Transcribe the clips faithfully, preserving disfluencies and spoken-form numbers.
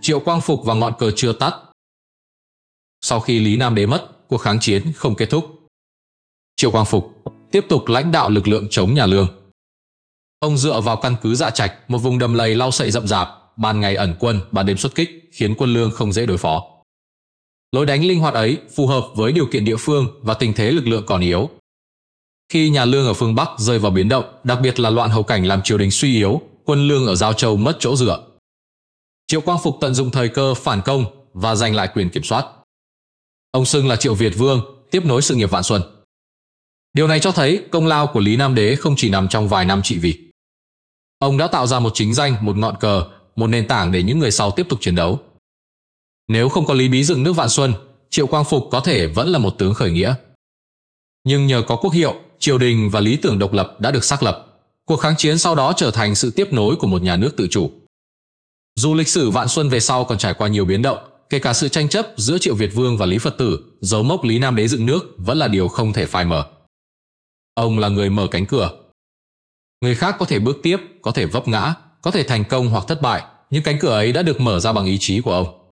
Triệu Quang Phục và ngọn cờ chưa tắt. Sau khi Lý Nam Đế mất, cuộc kháng chiến không kết thúc. Triệu Quang Phục tiếp tục lãnh đạo lực lượng chống nhà Lương. Ông dựa vào căn cứ Dạ Trạch, một vùng đầm lầy lau sậy rậm rạp, ban ngày ẩn quân, ban đêm xuất kích, khiến quân Lương không dễ đối phó. Lối đánh linh hoạt ấy phù hợp với điều kiện địa phương và tình thế lực lượng còn yếu. Khi nhà Lương ở phương Bắc rơi vào biến động, đặc biệt là loạn hầu cảnh làm triều đình suy yếu, quân Lương ở Giao Châu mất chỗ dựa. Triệu Quang Phục tận dụng thời cơ phản công và giành lại quyền kiểm soát. Ông xưng là Triệu Việt Vương, tiếp nối sự nghiệp Vạn Xuân. Điều này cho thấy công lao của Lý Nam Đế không chỉ nằm trong vài năm trị vì. Ông đã tạo ra một chính danh, một ngọn cờ, một nền tảng để những người sau tiếp tục chiến đấu. Nếu không có Lý Bí dựng nước Vạn Xuân, Triệu Quang Phục có thể vẫn là một tướng khởi nghĩa. Nhưng nhờ có quốc hiệu, triều đình và lý tưởng độc lập đã được xác lập, cuộc kháng chiến sau đó trở thành sự tiếp nối của một nhà nước tự chủ. Dù lịch sử Vạn Xuân về sau còn trải qua nhiều biến động, kể cả sự tranh chấp giữa Triệu Việt Vương và Lý Phật Tử, dấu mốc Lý Nam Đế dựng nước vẫn là điều không thể phai mờ. Ông là người mở cánh cửa. Người khác có thể bước tiếp, có thể vấp ngã, có thể thành công hoặc thất bại, nhưng cánh cửa ấy đã được mở ra bằng ý chí của ông.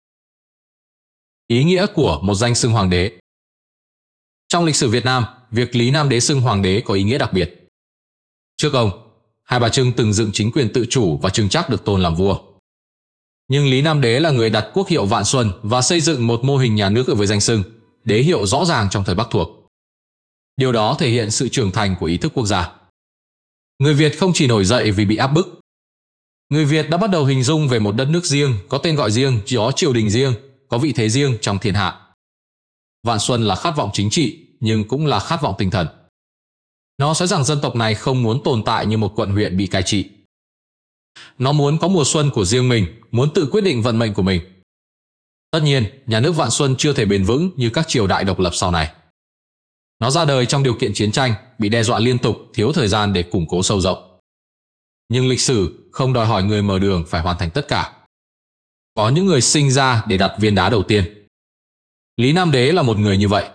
Ý nghĩa của một danh xưng hoàng đế. Trong lịch sử Việt Nam, việc Lý Nam Đế xưng hoàng đế có ý nghĩa đặc biệt. Trước ông, Hai Bà Trưng từng dựng chính quyền tự chủ và Trưng Trác được tôn làm vua. Nhưng Lý Nam Đế là người đặt quốc hiệu Vạn Xuân và xây dựng một mô hình nhà nước với danh xưng, đế hiệu rõ ràng trong thời Bắc thuộc. Điều đó thể hiện sự trưởng thành của ý thức quốc gia. Người Việt không chỉ nổi dậy vì bị áp bức. Người Việt đã bắt đầu hình dung về một đất nước riêng, có tên gọi riêng, có triều đình riêng, có vị thế riêng trong thiên hạ. Vạn Xuân là khát vọng chính trị, nhưng cũng là khát vọng tinh thần. Nó nói rằng dân tộc này không muốn tồn tại như một quận huyện bị cai trị. Nó muốn có mùa xuân của riêng mình, muốn tự quyết định vận mệnh của mình. Tất nhiên, nhà nước Vạn Xuân chưa thể bền vững như các triều đại độc lập sau này. Nó ra đời trong điều kiện chiến tranh, bị đe dọa liên tục, thiếu thời gian để củng cố sâu rộng. Nhưng lịch sử không đòi hỏi người mở đường phải hoàn thành tất cả. Có những người sinh ra để đặt viên đá đầu tiên. Lý Nam Đế là một người như vậy.